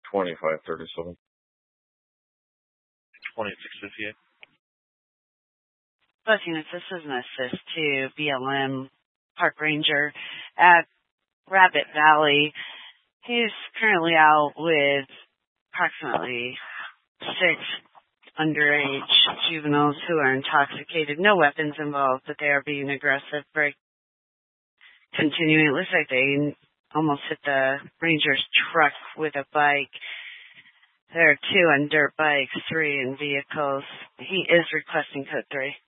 2537. 2658. Blessings, this is an assist to BLM Park Ranger at Rabbit Valley. He's currently out with approximately 6 underage juveniles who are intoxicated. No weapons involved, but they are being aggressive. Continuing, it looks like they almost hit the ranger's truck with a bike. There are 2 on dirt bikes, 3 in vehicles. He is requesting code 3.